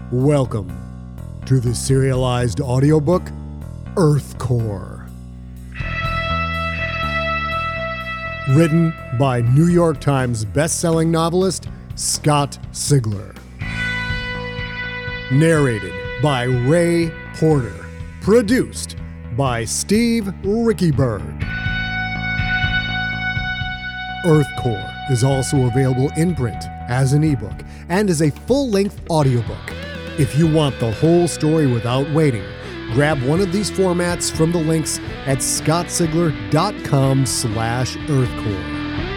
Welcome to the serialized audiobook, Earthcore. Written by New York Times bestselling novelist Scott Sigler. Narrated by Ray Porter. Produced by Steve Rickyberg. Earthcore is also available in print as an ebook and as a full-length audiobook. If you want the whole story without waiting, grab one of these formats from the links at scottsigler.com/earthcore.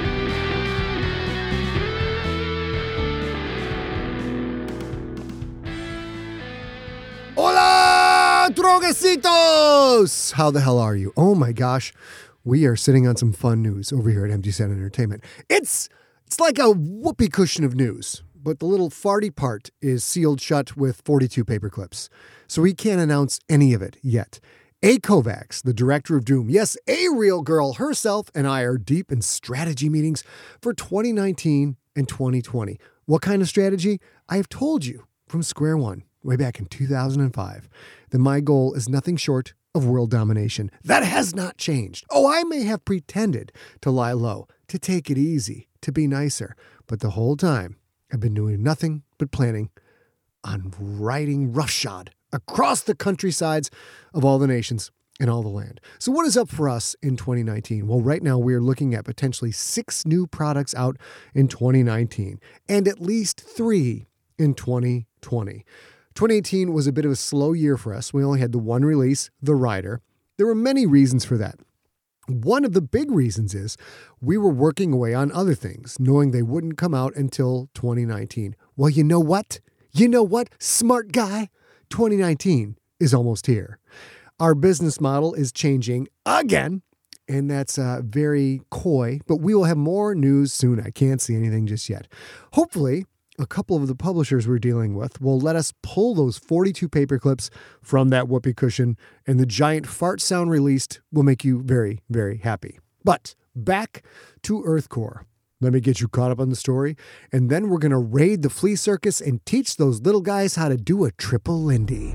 Hola, droguecitos! How the hell are you? Oh my gosh, we are sitting on some fun news over here at Empty Set Entertainment. It's like a whoopee cushion of news, but the little farty part is sealed shut with 42 paper clips, so we can't announce any of it yet. A. Kovacs, the director of Doom, yes, a real girl herself, and I are deep in strategy meetings for 2019 and 2020. What kind of strategy? I have told you from square one, way back in 2005, that my goal is nothing short of world domination. That has not changed. Oh, I may have pretended to lie low, to take it easy, to be nicer, but the whole time, I've been doing nothing but planning on riding roughshod across the countrysides of all the nations and all the land. So what is up for us in 2019? Well, right now we're looking at potentially 6 new products out in 2019 and at least 3 in 2020. 2018 was a bit of a slow year for us. We only had the one release, The Rider. There were many reasons for that. One of the big reasons is we were working away on other things, knowing they wouldn't come out until 2019. Well, you know what? Smart guy? 2019 is almost here. Our business model is changing again, and that's very coy, but we will have more news soon. I can't see anything just yet. Hopefully, a couple of the publishers we're dealing with will let us pull those 42 paper clips from that whoopee cushion, and the giant fart sound released will make you very, very happy. But back to Earthcore. Let me get you caught up on the story, and then we're going to raid the flea circus and teach those little guys how to do a triple Lindy.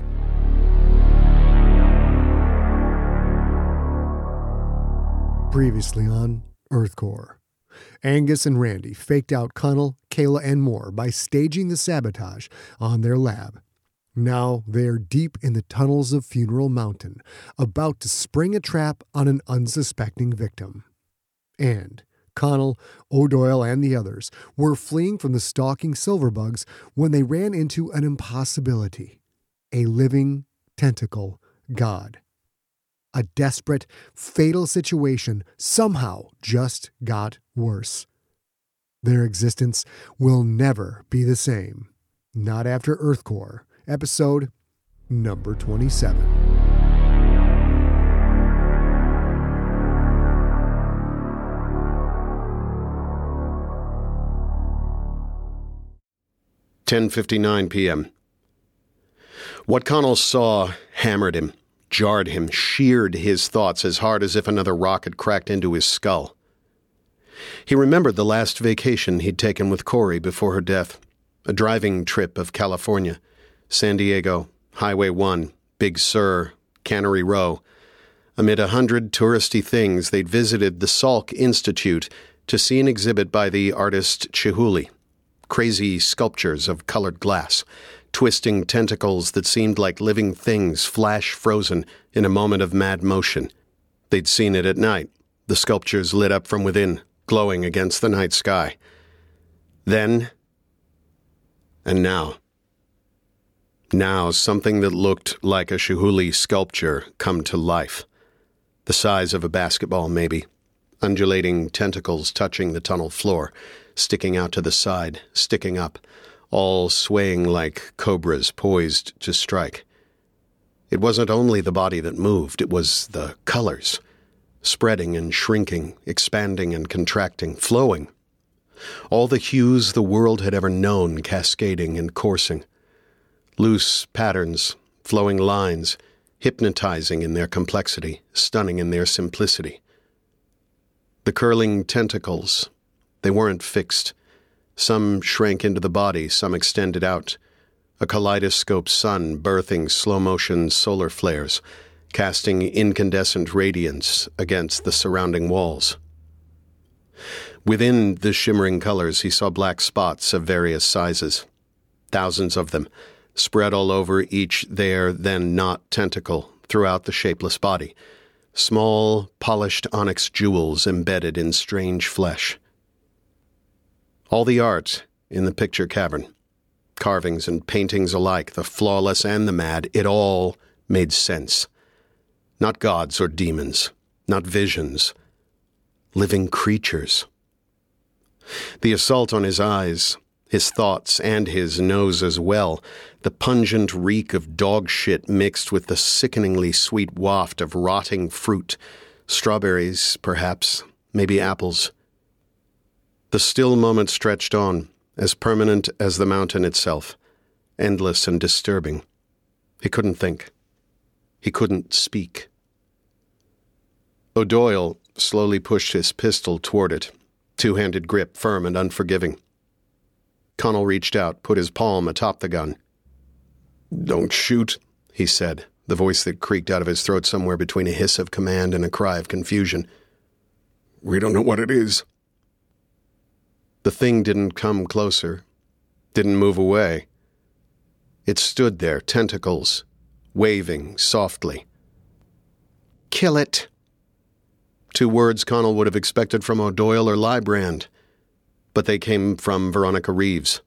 Previously on Earthcore. Angus and Randy faked out Connell, Kayla, and more by staging the sabotage on their lab. Now they're deep in the tunnels of Funeral Mountain, about to spring a trap on an unsuspecting victim. And Connell, O'Doyle, and the others were fleeing from the stalking Silverbugs when they ran into an impossibility. A living tentacle god. A desperate, fatal situation somehow just got worse. Their existence will never be the same. Not after Earthcore, episode number 27. "10:59 p.m. What Connell saw hammered him, jarred him, sheared his thoughts as hard as if another rock had cracked into his skull. He remembered the last vacation he'd taken with Corey before her death, a driving trip of California, San Diego, Highway 1, Big Sur, Cannery Row. Amid 100 touristy things, they'd visited the Salk Institute to see an exhibit by the artist Chihuly, crazy sculptures of colored glass, twisting tentacles that seemed like living things flash-frozen in a moment of mad motion. They'd seen it at night, the sculptures lit up from within, glowing against the night sky. Then, and now. Now, something that looked like a Chihuly sculpture come to life. The size of a basketball, maybe. Undulating tentacles touching the tunnel floor, sticking out to the side, sticking up, all swaying like cobras poised to strike. It wasn't only the body that moved, it was the colors, spreading and shrinking, expanding and contracting, flowing. All the hues the world had ever known cascading and coursing. Loose patterns, flowing lines, hypnotizing in their complexity, stunning in their simplicity. The curling tentacles, they weren't fixed. Some shrank into the body, some extended out, a kaleidoscope sun birthing slow-motion solar flares, casting incandescent radiance against the surrounding walls. Within the shimmering colors, he saw black spots of various sizes, thousands of them, spread all over each there then not tentacle throughout the shapeless body, small, polished onyx jewels embedded in strange flesh. All the art in the picture cavern, carvings and paintings alike, the flawless and the mad, it all made sense. Not gods or demons, not visions, living creatures. The assault on his eyes, his thoughts, and his nose as well, the pungent reek of dog shit mixed with the sickeningly sweet waft of rotting fruit, strawberries, perhaps, maybe apples. The still moment stretched on, as permanent as the mountain itself, endless and disturbing. He couldn't think. He couldn't speak. O'Doyle slowly pushed his pistol toward it, two-handed grip firm and unforgiving. Connell reached out, put his palm atop the gun. "Don't shoot," he said, the voice that creaked out of his throat somewhere between a hiss of command and a cry of confusion. "We don't know what it is." The thing didn't come closer, didn't move away. It stood there, tentacles, waving softly. "Kill it." 2 words Connell would have expected from O'Doyle or Librand, but they came from Veronica Reeves.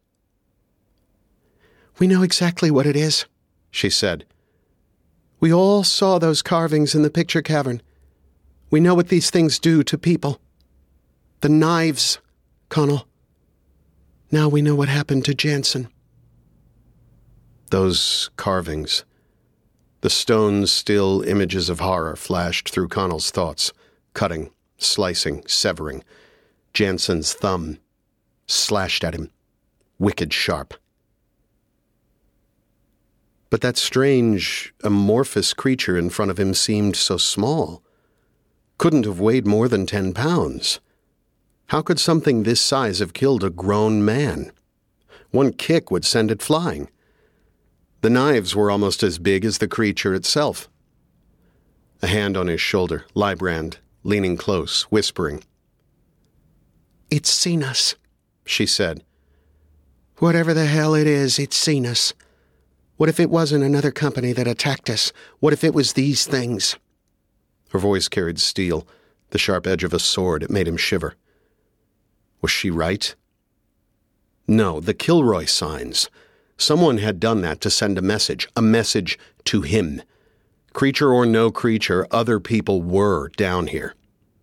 "We know exactly what it is," she said. "We all saw those carvings in the picture cavern. We know what these things do to people. The knives, Connell. Now we know what happened to Jansen." Those carvings. The stone's still images of horror flashed through Connell's thoughts, cutting, slicing, severing. Jansen's thumb slashed at him, wicked sharp. But that strange, amorphous creature in front of him seemed so small. Couldn't have weighed more than 10 pounds. How could something this size have killed a grown man? One kick would send it flying. The knives were almost as big as the creature itself. A hand on his shoulder, Librand, leaning close, whispering. "It's seen us," she said. "Whatever the hell it is, it's seen us. What if it wasn't another company that attacked us? What if it was these things?" Her voice carried steel, the sharp edge of a sword. It made him shiver. Was she right? No, the Kilroy signs. Someone had done that to send a message to him. Creature or no creature, other people were down here.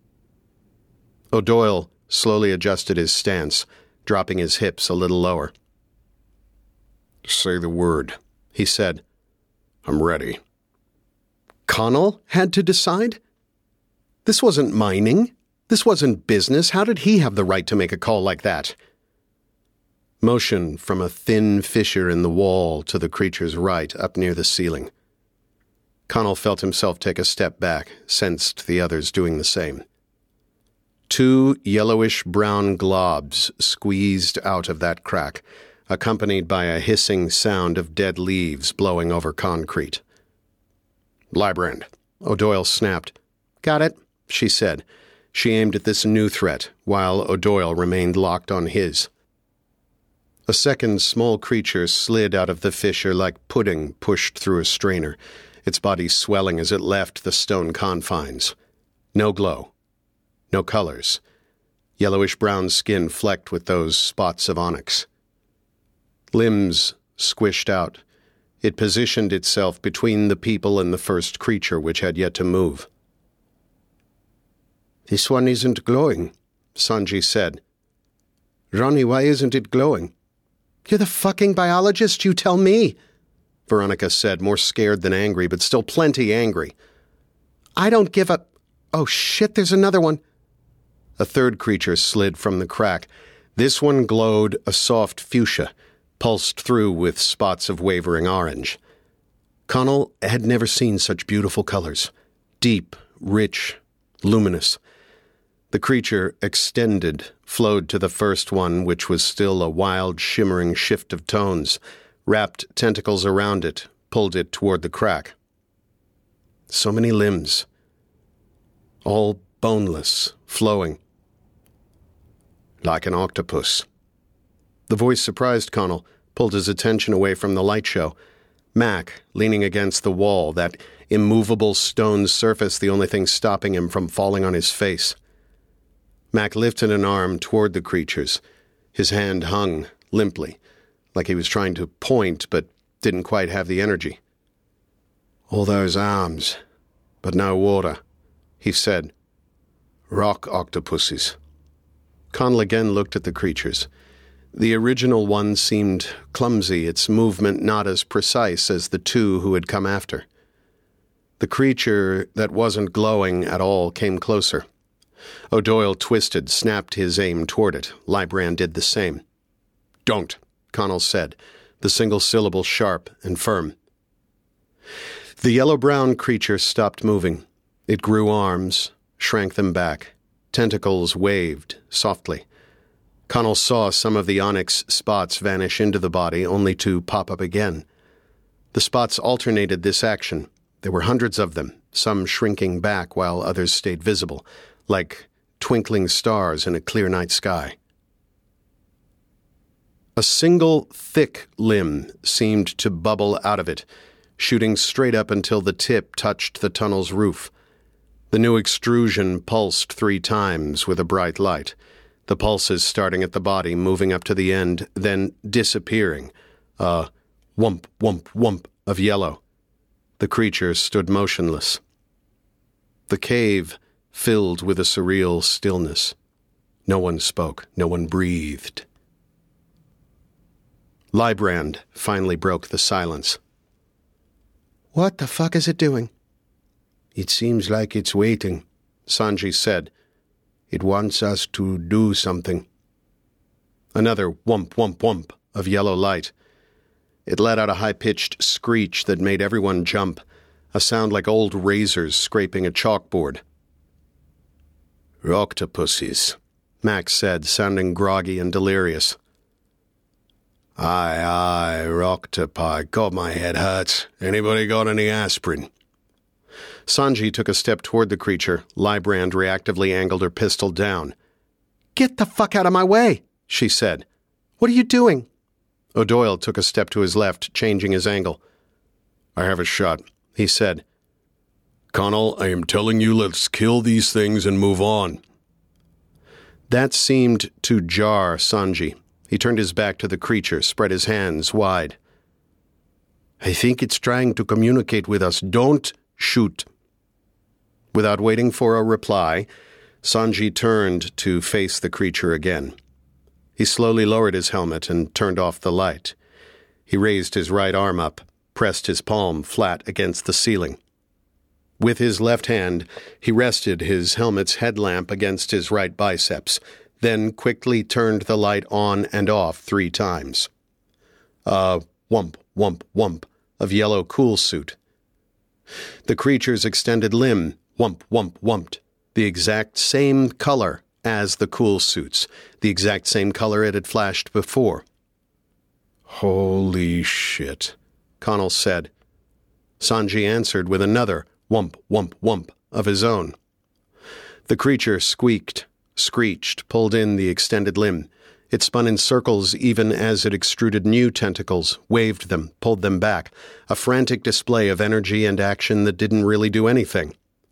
O'Doyle slowly adjusted his stance, dropping his hips a little lower. "Say the word," he said. "I'm ready." Connell had to decide? This wasn't mining. This wasn't business. How did he have the right to make a call like that? Motion from a thin fissure in the wall to the creature's right, up near the ceiling. Connell felt himself take a step back, sensed the others doing the same. 2 yellowish-brown globs squeezed out of that crack, accompanied by a hissing sound of dead leaves blowing over concrete. "Librand," O'Doyle snapped. "Got it," she said. She aimed at this new threat, while O'Doyle remained locked on his. A second small creature slid out of the fissure like pudding pushed through a strainer, its body swelling as it left the stone confines. No glow. No colors. Yellowish-brown skin flecked with those spots of onyx. Limbs squished out. It positioned itself between the people and the first creature, which had yet to move. "This one isn't glowing," Sanji said. "Ronnie, why isn't it glowing?" "You're the fucking biologist, you tell me," Veronica said, more scared than angry, but still plenty angry. "I don't give a... Oh shit, there's another one." A third creature slid from the crack. This one glowed a soft fuchsia, pulsed through with spots of wavering orange. Connell had never seen such beautiful colors. Deep, rich, luminous. The creature extended, flowed to the first one, which was still a wild, shimmering shift of tones, wrapped tentacles around it, pulled it toward the crack. So many limbs, all boneless, flowing. Like an octopus. The voice surprised Connell, pulled his attention away from the light show. Mac, leaning against the wall, that immovable stone surface the only thing stopping him from falling on his face. Mac lifted an arm toward the creatures. His hand hung, limply, like he was trying to point but didn't quite have the energy. "All those arms, but no water," he said. "Rock octopuses." Connell again looked at the creatures. The original one seemed clumsy, its movement not as precise as the two who had come after. The creature that wasn't glowing at all came closer. O'Doyle twisted, snapped his aim toward it. Lybrand did the same. "Don't," Connell said, the single syllable sharp and firm. The yellow-brown creature stopped moving. It grew arms, shrank them back. Tentacles waved softly. Connell saw some of the onyx spots vanish into the body, only to pop up again. The spots alternated this action. There were hundreds of them, some shrinking back while others stayed visible, like twinkling stars in a clear night sky. A single thick limb seemed to bubble out of it, shooting straight up until the tip touched the tunnel's roof. The new extrusion pulsed 3 times with a bright light, the pulses starting at the body, moving up to the end, then disappearing. A whump, whump, whump of yellow. The creature stood motionless. The cave filled with a surreal stillness. No one spoke, no one breathed. Lybrand finally broke the silence. "What the fuck is it doing?" "It seems like it's waiting," Sanji said. "It wants us to do something." Another whump, whump, whump of yellow light. It let out a high-pitched screech that made everyone jump, a sound like old razors scraping a chalkboard. "Octopuses," Max said, sounding groggy and delirious. Aye, octopi. God, my head hurts. Anybody got any aspirin?" Sanji took a step toward the creature. Lybrand reactively angled her pistol down. "Get the fuck out of my way," she said. "What are you doing?" O'Doyle took a step to his left, changing his angle. "I have a shot," he said. "Connell, I am telling you, let's kill these things and move on." That seemed to jar Sanji. He turned his back to the creature, spread his hands wide. "I think it's trying to communicate with us. Don't shoot." Without waiting for a reply, Sanji turned to face the creature again. He slowly lowered his helmet and turned off the light. He raised his right arm up, pressed his palm flat against the ceiling. With his left hand, he rested his helmet's headlamp against his right biceps, then quickly turned the light on and off 3 times. A whump, whump, whump of yellow cool suit. The creature's extended limb whump, whump, whumped, the exact same color as the cool suits, the exact same color it had flashed before. "Holy shit," Connell said. Sanji answered with another whump, whump, whump of his own. The creature squeaked, screeched, pulled in the extended limb. It spun in circles even as it extruded new tentacles, waved them, pulled them back, a frantic display of energy and action that didn't really do anything.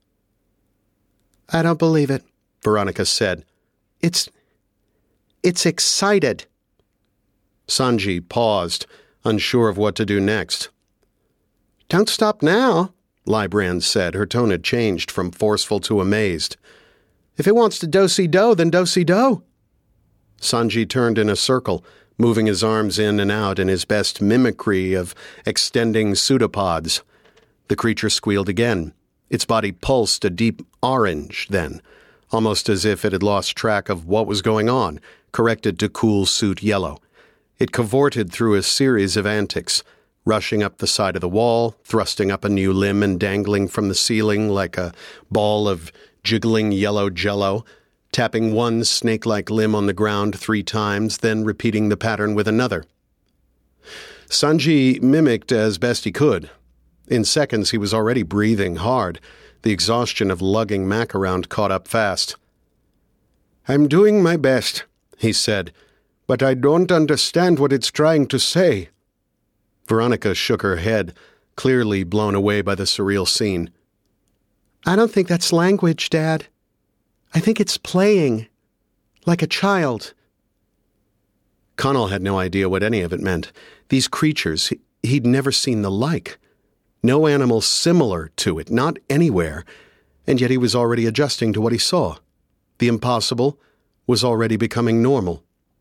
"I don't believe it," Veronica said. It's excited." Sanji paused, unsure of what to do next. "Don't stop now," Lybrand said. Her tone had changed from forceful to amazed. "If it wants to do-si-do, then do-si-do." Sanji turned in a circle, moving his arms in and out in his best mimicry of extending pseudopods. The creature squealed again. Its body pulsed a deep orange then, almost as if it had lost track of what was going on, corrected to cool suit yellow. It cavorted through a series of antics, rushing up the side of the wall, thrusting up a new limb and dangling from the ceiling like a ball of jiggling yellow jello, tapping one snake-like limb on the ground 3 times, then repeating the pattern with another. Sanji mimicked as best he could. In seconds, he was already breathing hard. The exhaustion of lugging Mac around caught up fast. "I'm doing my best," he said, "but I don't understand what it's trying to say." Veronica shook her head, clearly blown away by the surreal scene. "I don't think that's language, Dad. I think it's playing, like a child." Connell had no idea what any of it meant. These creatures, he'd never seen the like. No animal similar to it, not anywhere, and yet he was already adjusting to what he saw. The impossible was already becoming normal.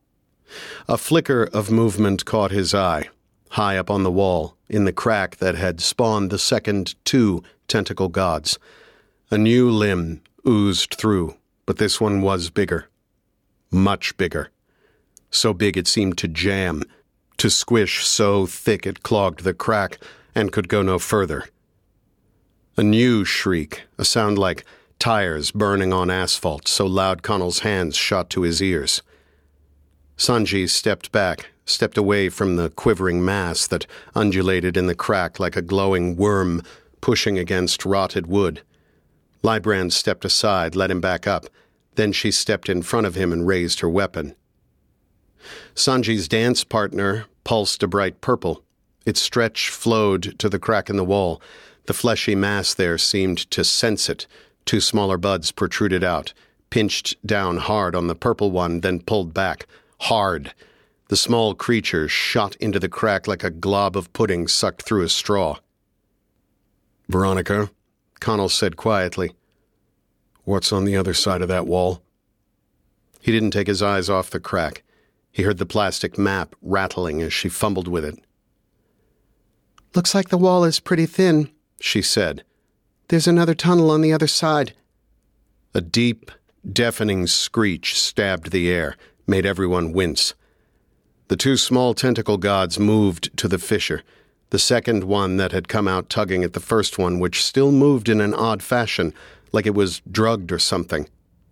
A flicker of movement caught his eye, high up on the wall, in the crack that had spawned the second 2 tentacle gods. A new limb oozed through, but this one was bigger. Much bigger. So big it seemed to jam, to squish so thick it clogged the crack and could go no further. A new shriek, a sound like tires burning on asphalt, so loud Connell's hands shot to his ears. Sanji stepped back, stepped away from the quivering mass that undulated in the crack like a glowing worm pushing against rotted wood. Lybrand stepped aside, let him back up. Then she stepped in front of him and raised her weapon. Sanji's dance partner pulsed a bright purple. Its stretch flowed to the crack in the wall. The fleshy mass there seemed to sense it. 2 smaller buds protruded out, pinched down hard on the purple one, then pulled back. Hard. The small creature shot into the crack like a glob of pudding sucked through a straw. "Veronica," Connell said quietly, "what's on the other side of that wall?" He didn't take his eyes off the crack. He heard the plastic map rattling as she fumbled with it. "Looks like the wall is pretty thin," she said. "There's another tunnel on the other side." A deep, deafening screech stabbed the air, made everyone wince. The 2 small tentacle gods moved to the fissure, the second one that had come out tugging at the first one, which still moved in an odd fashion, like it was drugged or something.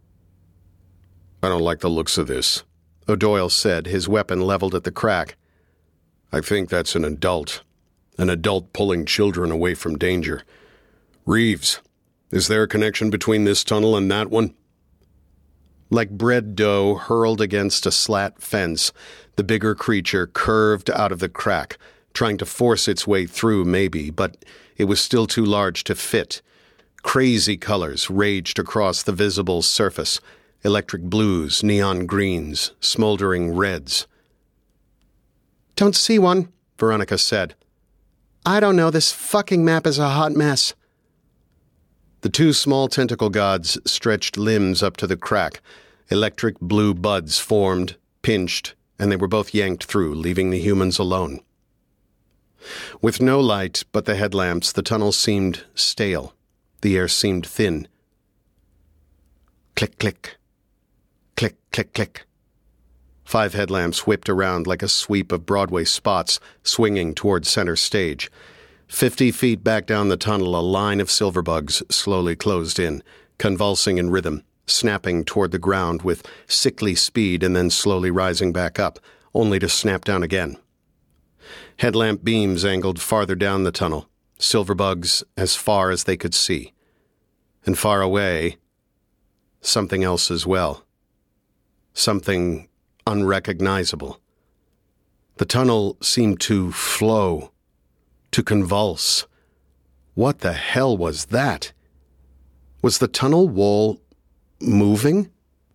"I don't like the looks of this," O'Doyle said, his weapon leveled at the crack. "I think that's an adult pulling children away from danger. Reeves, is there a connection between this tunnel and that one?" Like bread dough hurled against a slat fence, the bigger creature curved out of the crack, trying to force its way through maybe, but it was still too large to fit. Crazy colors raged across the visible surface. Electric blues, neon greens, smoldering reds. "Don't see one," Veronica said. "I don't know, this fucking map is a hot mess." The 2 small tentacle gods stretched limbs up to the crack. Electric blue buds formed, pinched, and they were both yanked through, leaving the humans alone. With no light but the headlamps, the tunnel seemed stale. The air seemed thin. Click, click. Click, click, click. 5 headlamps whipped around like a sweep of Broadway spots, swinging toward center stage. 50 feet back down the tunnel, a line of silverbugs slowly closed in, convulsing in rhythm, snapping toward the ground with sickly speed and then slowly rising back up, only to snap down again. Headlamp beams angled farther down the tunnel, silverbugs as far as they could see. And far away, something else as well. Something unrecognizable. The tunnel seemed to flow, to convulse. What the hell was that? Was the tunnel wall moving?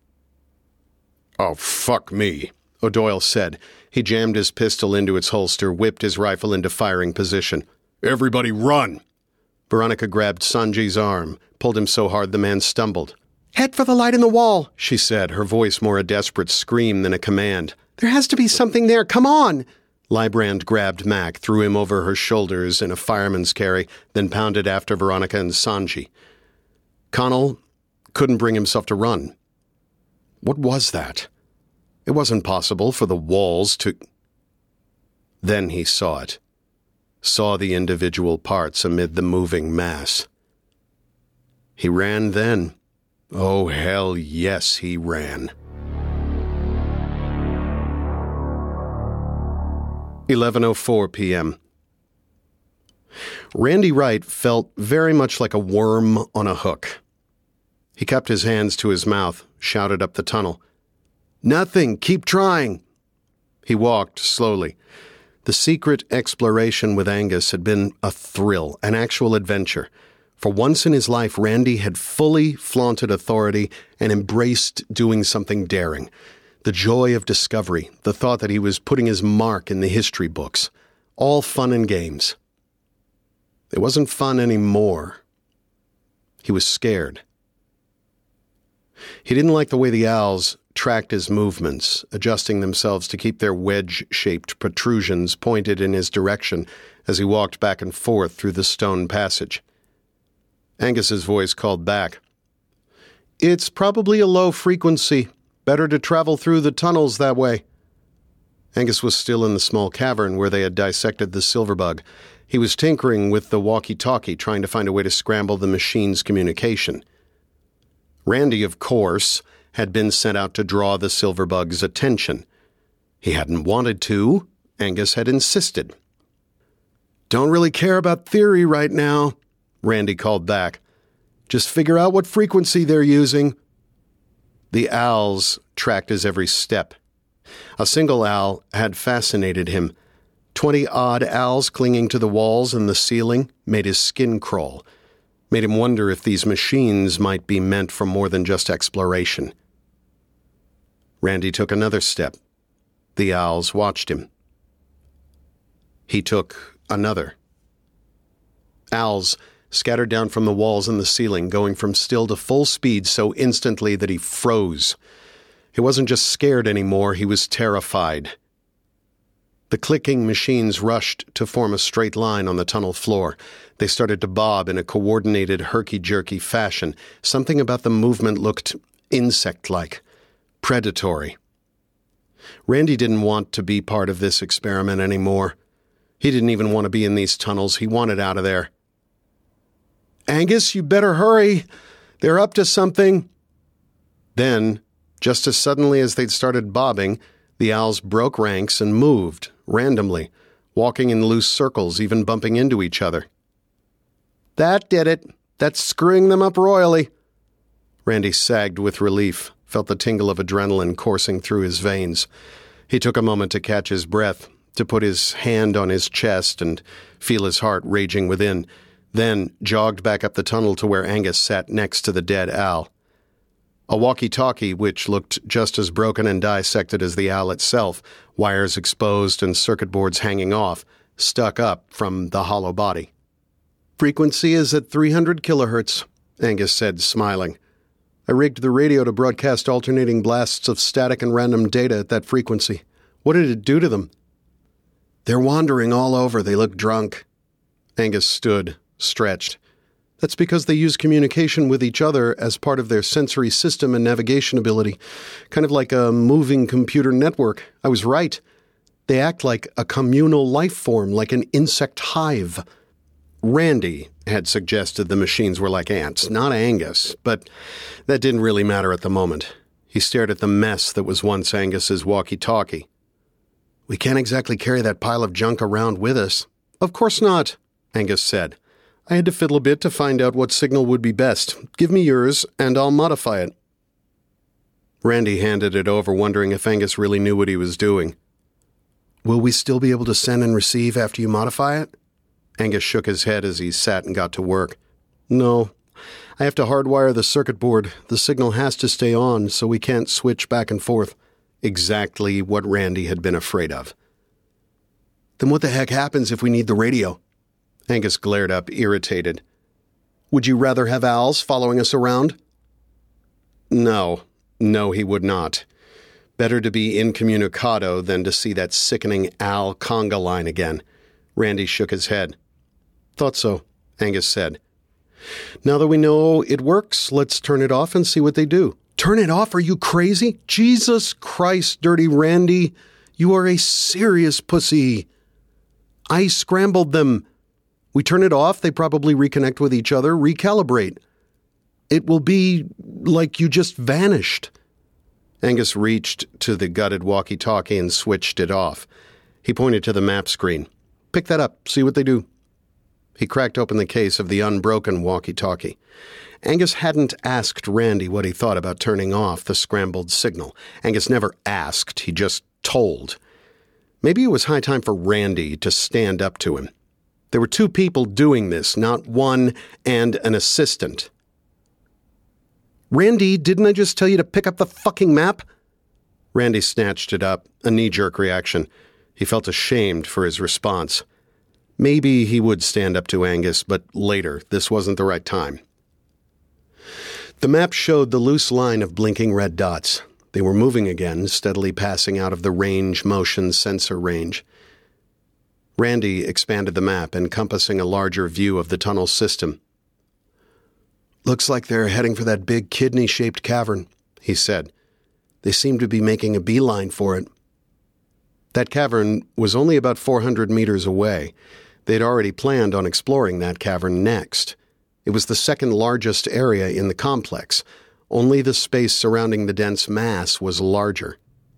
"Oh, fuck me," O'Doyle said. He jammed his pistol into its holster, whipped his rifle into firing position. "Everybody run!" Veronica grabbed Sanji's arm, pulled him so hard the man stumbled. "Head for the light in the wall," she said, her voice more a desperate scream than a command. "There has to be something there. Come on!" Lybrand grabbed Mac, threw him over her shoulders in a fireman's carry, then pounded after Veronica and Sanji. Connell couldn't bring himself to run. What was that? It wasn't possible for the walls to... Then he saw it. Saw the individual parts amid the moving mass. He ran then. Oh, hell yes, he ran. 11:04 p.m. Randy Wright felt very much like a worm on a hook. He cupped his hands to his mouth, shouted up the tunnel. "Nothing! Keep trying!" He walked slowly. The secret exploration with Angus had been a thrill, an actual adventure. For once in his life, Randy had fully flaunted authority and embraced doing something daring. The joy of discovery, the thought that he was putting his mark in the history books. All fun and games. It wasn't fun anymore. He was scared. He didn't like the way the owls tracked his movements, adjusting themselves to keep their wedge-shaped protrusions pointed in his direction as he walked back and forth through the stone passage. Angus's voice called back. "It's probably a low frequency. Better to travel through the tunnels that way." Angus was still in the small cavern where they had dissected the silverbug. He was tinkering with the walkie-talkie, trying to find a way to scramble the machine's communication. Randy, of course, had been sent out to draw the silverbug's attention. He hadn't wanted to. Angus had insisted. "Don't really care about theory right now," Randy called back. "Just figure out what frequency they're using." The owls tracked his every step. A single owl had fascinated him. 20 odd owls clinging to the walls and the ceiling made his skin crawl, made him wonder if these machines might be meant for more than just exploration. Randy took another step. The owls watched him. He took another. Owls scattered down from the walls and the ceiling, going from still to full speed so instantly that he froze. He wasn't just scared anymore, he was terrified. The clicking machines rushed to form a straight line on the tunnel floor. They started to bob in a coordinated, herky-jerky fashion. Something about the movement looked insect-like, predatory. Randy didn't want to be part of this experiment anymore. He didn't even want to be in these tunnels. He wanted out of there. "Angus, you better hurry. They're up to something." Then, just as suddenly as they'd started bobbing, the owls broke ranks and moved, randomly, walking in loose circles, even bumping into each other. "That did it. That's screwing them up royally." Randy sagged with relief, felt the tingle of adrenaline coursing through his veins. He took a moment to catch his breath, to put his hand on his chest and feel his heart raging within, then jogged back up the tunnel to where Angus sat next to the dead owl. A walkie-talkie, which looked just as broken and dissected as the owl itself, wires exposed and circuit boards hanging off, stuck up from the hollow body. "Frequency is at 300 kilohertz, Angus said, smiling. "I rigged the radio to broadcast alternating blasts of static and random data at that frequency. What did it do to them?" "They're wandering all over. They look drunk." Angus stood, stretched. "That's because they use communication with each other as part of their sensory system and navigation ability. Kind of like a moving computer network. I was right. They act like a communal life form, like an insect hive." Randy had suggested the machines were like ants, not Angus, but that didn't really matter at the moment. He stared at the mess that was once Angus's walkie-talkie. "We can't exactly carry that pile of junk around with us." "Of course not," Angus said. "I had to fiddle a bit to find out what signal would be best. Give me yours, and I'll modify it." Randy handed it over, wondering if Angus really knew what he was doing. "Will we still be able to send and receive after you modify it?" Angus shook his head as he sat and got to work. "No. I have to hardwire the circuit board. The signal has to stay on, so we can't switch back and forth." Exactly what Randy had been afraid of. "Then what the heck happens if we need the radio?" Angus glared up, irritated. "Would you rather have owls following us around?" No, he would not. Better to be incommunicado than to see that sickening owl conga line again. Randy shook his head. "Thought so," Angus said. "Now that we know it works, let's turn it off and see what they do." "Turn it off? Are you crazy? Jesus Christ, Dirty Randy. You are a serious pussy. I scrambled them. We turn it off, they probably reconnect with each other, recalibrate. It will be like you just vanished." Angus reached to the gutted walkie-talkie and switched it off. He pointed to the map screen. "Pick that up, see what they do." He cracked open the case of the unbroken walkie-talkie. Angus hadn't asked Randy what he thought about turning off the scrambled signal. Angus never asked, he just told. Maybe it was high time for Randy to stand up to him. There were two people doing this, not one and an assistant. "Randy, didn't I just tell you to pick up the fucking map?" Randy snatched it up, a knee-jerk reaction. He felt ashamed for his response. Maybe he would stand up to Angus, but later. This wasn't the right time. The map showed the loose line of blinking red dots. They were moving again, steadily passing out of the range motion sensor range. Randy expanded the map, encompassing a larger view of the tunnel system. "Looks like they're heading for that big kidney-shaped cavern," he said. "They seem to be making a beeline for it." That cavern was only about 400 meters away. They'd already planned on exploring that cavern next. It was the second largest area in the complex. Only the space surrounding the dense mass was larger.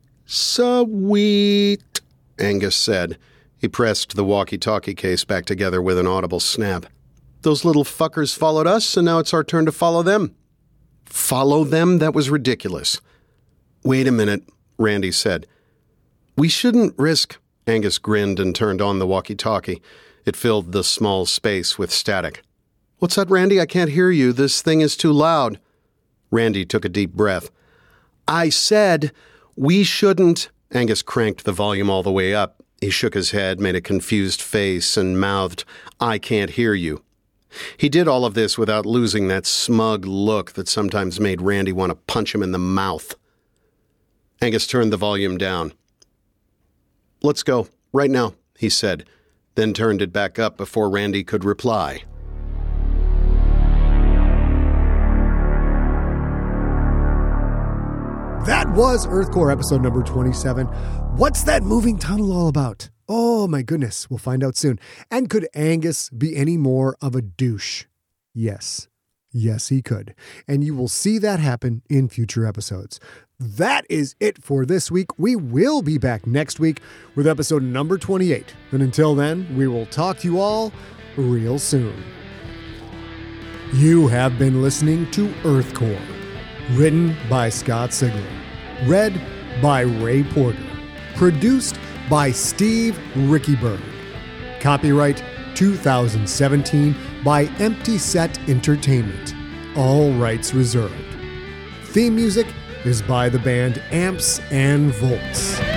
"Sweet," Angus said. He pressed the walkie-talkie case back together with an audible snap. "Those little fuckers followed us, and now it's our turn to follow them." "Follow them? That was ridiculous." "Wait a minute," Randy said. "We shouldn't risk—" Angus grinned and turned on the walkie-talkie. It filled the small space with static. "What's that, Randy? I can't hear you. This thing is too loud." Randy took a deep breath. "I said we shouldn't—" Angus cranked the volume all the way up. He shook his head, made a confused face, and mouthed, "I can't hear you." He did all of this without losing that smug look that sometimes made Randy want to punch him in the mouth. Angus turned the volume down. "Let's go, right now," he said, then turned it back up before Randy could reply. That was Earthcore episode number 27. What's that moving tunnel all about? Oh my goodness, we'll find out soon. And could Angus be any more of a douche? Yes. Yes, he could. And you will see that happen in future episodes. That is it for this week. We will be back next week with episode number 28. And until then, we will talk to you all real soon. You have been listening to Earthcore. Written by Scott Sigler. Read by Ray Porter. Produced by Steve Rickyberg. Copyright 2017 by Empty Set Entertainment. All rights reserved. Theme music is by the band Amps and Volts.